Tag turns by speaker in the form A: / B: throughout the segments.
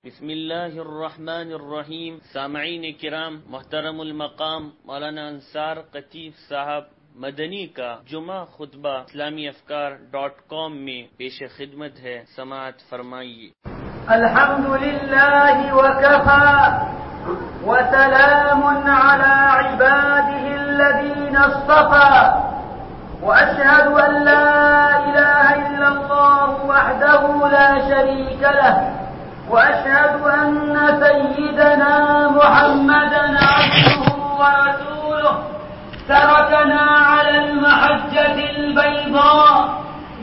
A: بسم الله الرحمن الرحیم. سامعین کرام، محترم المقام مولانا انصار قطیف صاحب مدنی کا جمعہ خطبہ اسلامیافکار.com میں پیش خدمت ہے، سماعت فرمائیے۔
B: الحمد لله وكفى وسلام على عباده الذين اصطفى وأشهد أن لا إله إلا الله وحده لا شريك له وأشهد أن سيدنا محمدا عبده ورسوله تركنا على المحجة البيضاء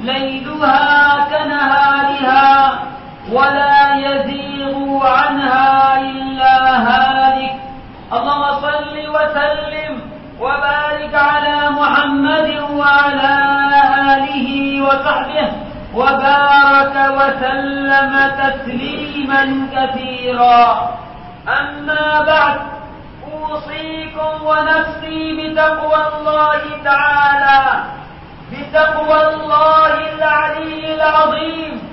B: ليلها كنهارها ولا يزيغ عنها إلا هالك. اللهم صل وسلم وبارك على محمد وعلى آله وصحبه وبارك وسلم تسليما كثيرا. أما بعد، أوصيكم ونفسي بتقوى الله تعالى، بتقوى الله العلي العظيم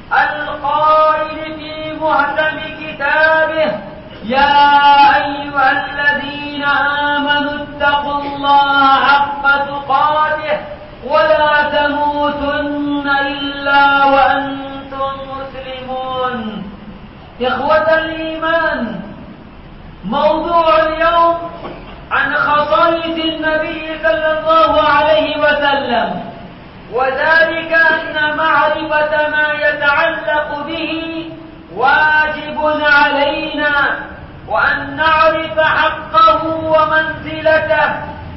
B: القائل في محكم كتابه: يا أيها الذين آمنوا اتقوا الله حق تقاته ولا تموتن إلا وأنتم مسلمون. إخوة الإيمان، موضوع اليوم عن خصائص النبي صلى الله عليه وسلم، وذلك أن معرفة ما يتعلق به واجب علينا، وأن نعرف حقه ومنزلته،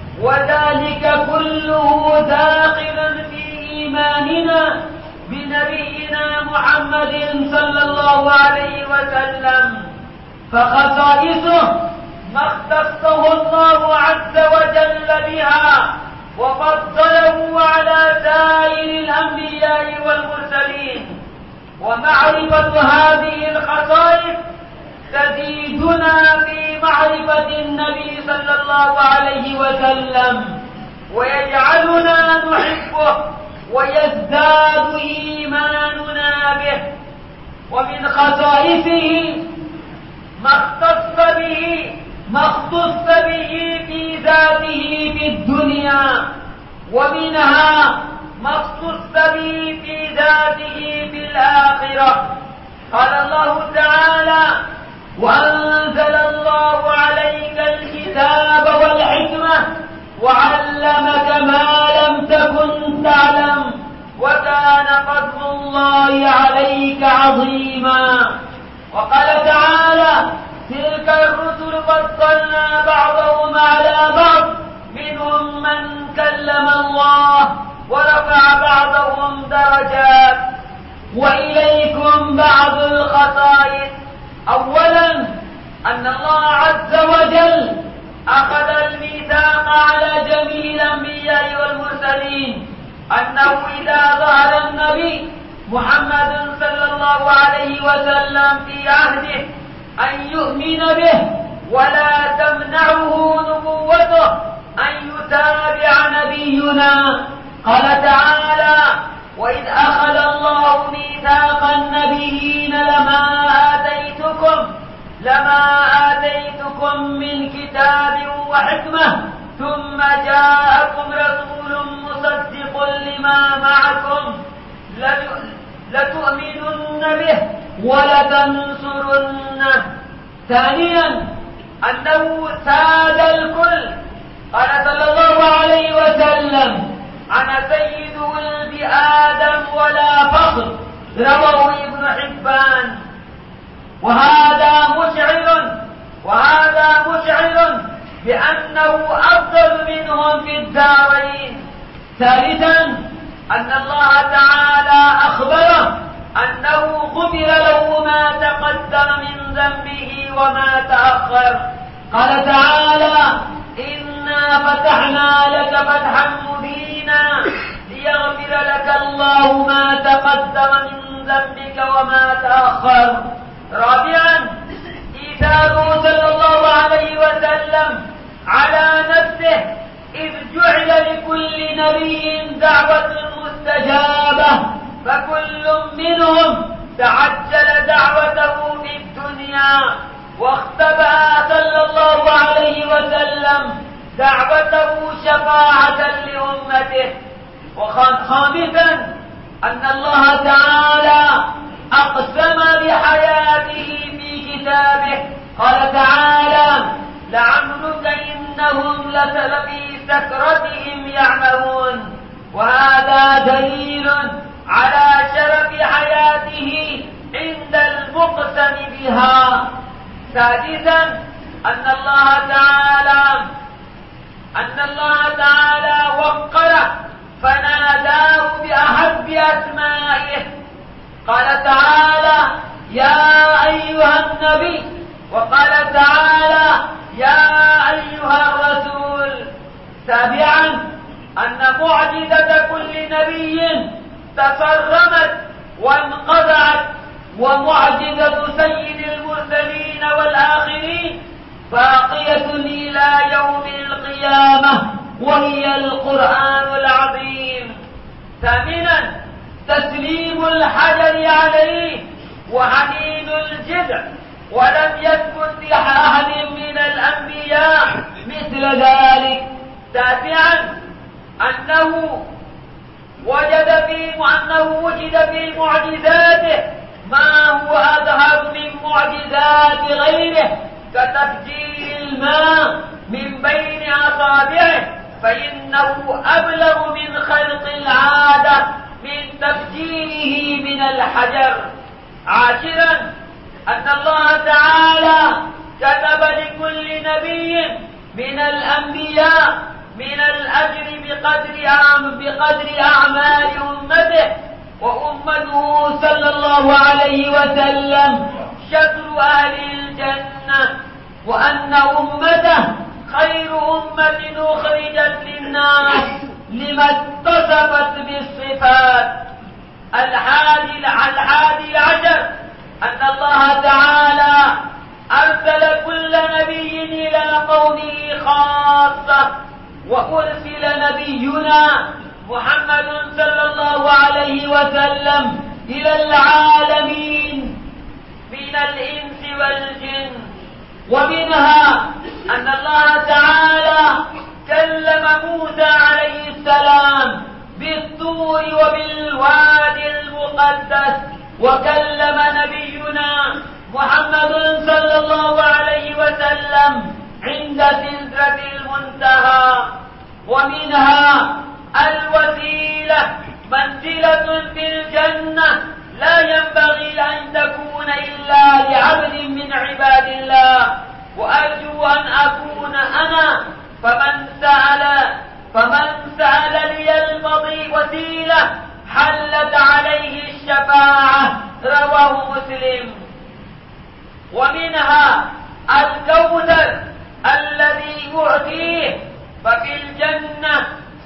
B: وذلك كله داخل في إيماننا بنبينا محمد صلى الله عليه وسلم. فخصائصه ما اختصه الله عز وجل بها وفضله على سائر الأنبياء والمرسلين، ومعرفة هذه الخصائص تزيدنا في معرفة النبي صلى الله عليه وسلم، ويجعلنا نحبه ويزداد إيماننا به. ومن خصائصه ما اختص به في ذاته في الدنيا، ومنها ما اختص به في ذاته في الآخرة. قال الله تعالى: وأنزل الله عليك الكتاب والحكمة وعلمك ما لم تكن تعلم وكان فضل الله عليك عظيما. وقال تعالى: تلك الرسل فضلنا بعضهم على بعض منهم من كلم الله ورفع بعضهم درجات. وإليكم بعض الخصائص. أولا، أن الله عز وجل أخذ الميثاق على جميع الأنبياء والمرسلين أنه إذا ظهر النبي محمد صلى الله عليه وسلم في عهده أن يؤمن به، ولا تمنعه نبوته أن يتابع نبينا. قال تعالى: وإذ أخذ الله ميثاق النبيين لما آتيتكم من كتاب وحكمة ثم جاءكم رسول مصدق لما معكم لتؤمنن به ولتنصرنه. ثانيا، أنه ساد الكل. قال صلى الله عليه وسلم: أنا سيد ولد آدم ولا فخر، رواه ابن حبان. وهذا مشعر بأنه أفضل منهم في الدارين. ثالثا، أن الله تعالى أخبره أنه غفر له ما تقدم من ذنبه وما تأخر. قال تعالى: إنا فتحنا لك فتحا مبينا ليغفر لك الله ما تقدم من ذنبك وما تأخر. رابعا، إيثاره صلى الله عليه وسلم على نفسه، إذ جعل لكل نبي دعوة مستجابة، فكل منهم تعجل دعوته في واختبأ صلى الله عليه وسلم دعوته شفاعة لأمته. وخامسا أن الله تعالى أقسم بحياته في كتابه، قال تعالى: لعمرك إنهم لفي سكرتهم يعمهون. وهذا دليل على شرف حياته عند المقسم بها. سادسا أن الله تعالى وقره فناداه بأحب أسمائه، قال تعالى: يا أيها النبي، وقال تعالى: يا أيها الرسول. سابعا أن معجزة كل نبي تفرمت وانقطعت، ومعجزة سيد المرسلين والآخرين باقية إلى يوم القيامة، وهي القرآن العظيم. ثامنا تسليم الحجر عليه وحنين الجذع، ولم يثبت لأحد من الأنبياء مثل ذلك. تاسعا أنه وجد في معجزاته ما هو أظهر من معجزات غيره، كتفجير الماء من بين أصابعه، فإنه أبلغ من خلق العادة من تفجيره من الحجر. عاشرا أن الله تعالى كتب لكل نبي من الأنبياء من الأجر بقدر أعمال أمته، وأمته صلى الله عليه وسلم شطر أهل الجنة، وأن أمته خير أمة أخرجت للناس لما اتصفت بالصفات. الحادي عشر أن الله تعالى أرسل كل نبي إلى قومه خاصة، وأرسل نبينا محمد صلى الله عليه وسلم إلى العالمين من الإنس والجن. ومنها أن الله تعالى كلم موسى عليه السلام بالطور وبالوادي المقدس، وكلم نبينا محمد صلى الله عليه وسلم عند سدرة المنتهى. ومنها الوسيلة منزلة في الجنة لا ينبغي أن تكون إلا لعبد من عباد الله، وأرجو أن أكون أنا فمن سأل لي الوسيلة حلت عليه الشفاعة، رواه مسلم. ومنها الكوثر الذي يعطيه ففي الجنة.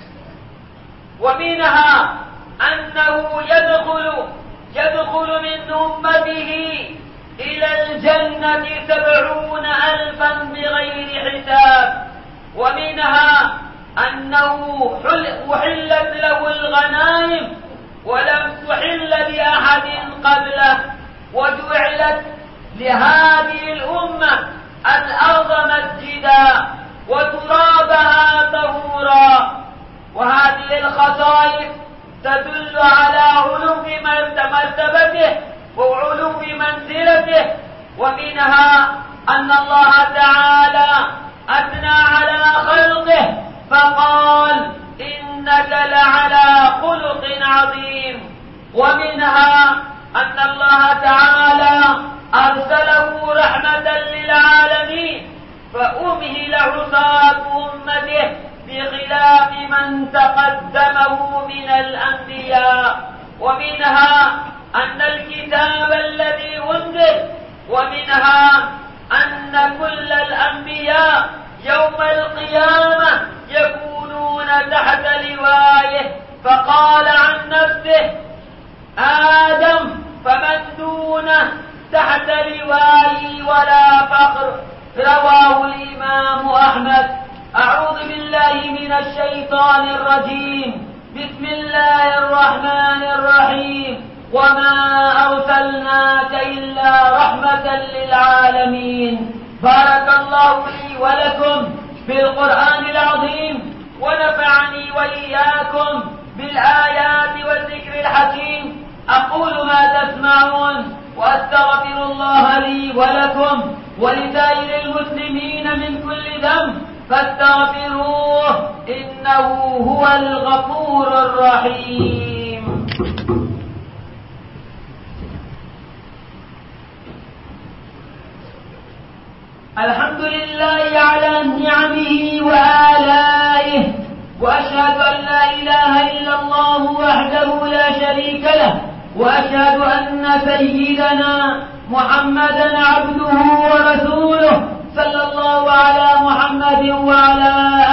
B: ومنها أنه يدخل من أمته إلى الجنة 70,000 بغير حساب. ومنها أنه أحلت له الغنائم ولم تحل لأحد قبله، وجعلت لهذه الأمة الأرض مسجدا وترابها طهورا. وهذه الخصائص تدل على علو مرتبته وعلو منزلته. ومنها أن الله تعالى أثنى على خلقه فقال: إنك لعلى خلق عظيم. ومنها أن الله تعالى أرسله رحمة للعالمين، فأمهل عصاة أمته بخلاف من تقدمه من الأنبياء. ومنها أن الكتاب الذي أنزل. ومنها أن كل الأنبياء يوم القيامة يكونون تحت لوائه، فقال عن نفسه: آدم فمن دونه تحت لوائي ولا فخر. رواه الإمام أحمد. أعوذ بالله من الشيطان الرجيم. بسم الله الرحمن الرحيم. وما أرسلناك إلا رحمة للعالمين. الله لي ولكم بالقرآن العظيم، ونفعني وإياكم بالآيات والذكر الحكيم. أقول ما تسمعون، وأستغفر الله لي ولكم ولسائر المسلمين من كل ذنب، فاستغفروه إنه هو الغفور الرحيم. الحمد لله على نعمه وآلائه، وأشهد أن لا إله إلا الله وحده لا شريك له، وأشهد أن سيدنا محمدا عبده ورسوله، صلى الله على محمد وعلى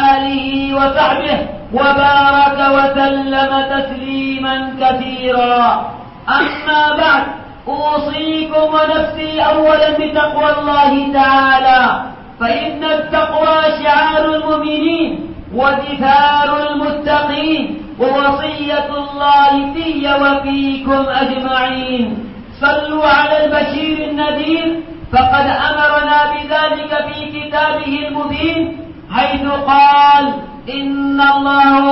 B: آله وصحبه وبارك وسلم تسليما كثيرا. أما بعد، أوصيكم ونفسي أولا بتقوى الله تعالى، فإن التقوى شعار المؤمنين ودثار المتقين، ووصية الله في وفيكم أجمعين. صلوا على البشير النذير، فقد أمرنا بذلك في كتابه المبين، حيث قال: إن الله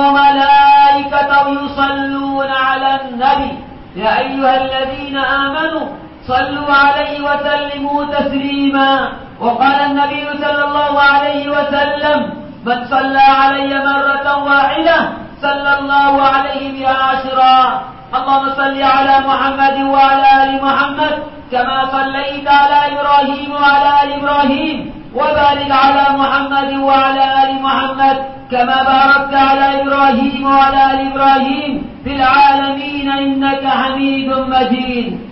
B: وملائكته يصلون على النبي يا أيها الذين آمنوا صلوا عليه وسلموا تسليما. وقال النبي صلى الله عليه وسلم: من صلى علي مرة واحدة صلى الله عليه بها 10. اللهم صل على محمد وعلى آل محمد كما صليت على إبراهيم وعلى آل إبراهيم، وبارك على محمد وعلى آل محمد كما باركت على إبراهيم وعلى آل إبراهيم في العالمين إنك حميد مجيد.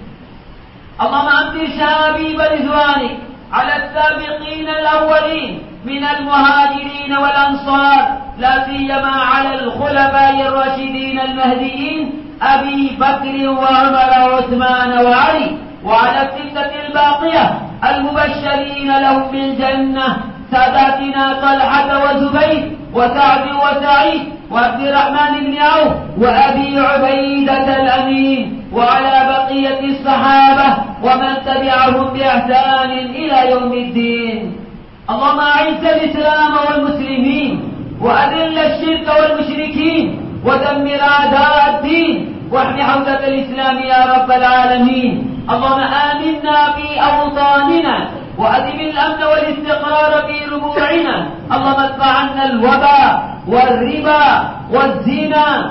B: اللهم أمطر شهابيب رضوانك على السابقين الأولين من المهاجرين والأنصار، لا سيما على الخلفاء الراشدين المهديين أبي بكر وعمر وعثمان وعلي، وعلى الستة الباقية المبشرين لهم بالجنة، ساداتنا طلحة وزبير وسعد وسعيد وعبد الرحمن بن عوف وأبي عبيدة الأمين، وعلى بقية الصحابة ومن تبعهم بإحسان إلى يوم الدين. اللهم أعز الإسلام والمسلمين، وأذل الشرك والمشركين، ودمر أعداء الدين، واحمِ حوزة الإسلام يا رب العالمين. اللهم آمنا في أوطاننا، وأدم الأمن والاستقرار في ربوعنا. اللهم ادفع عنا الوباء والربا والزنا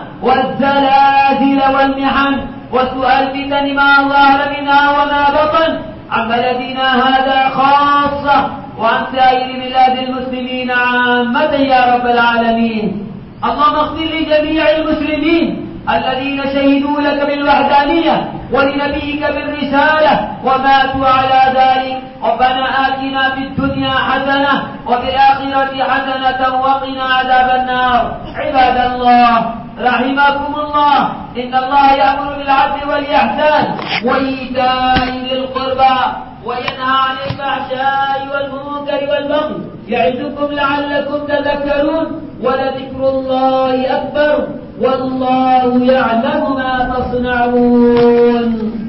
B: والزلازل والمحن وسوء الفتن ما ظهر منها وما بطن، عن بلدنا هذا خاصة وعن سائر بلاد المسلمين عامة يا رب العالمين. اللهم اغفر لجميع المسلمين الذين شهدوا لك بالوحدانية ولنبيك بالرسالة وماتوا على ذلك. ربنا آتنا في الدنيا حسنة وفي الآخرة حسنة وقنا عذاب النار. عباد الله رحمكم الله، إن الله يأمر بالعدل والإحسان وإيتاء ذي القربى وينهى عن الفحشاء والمنكر والبغي، يعظكم لعلكم تذكرون. ولذكر الله أكبر، والله يعلم ما تصنعون.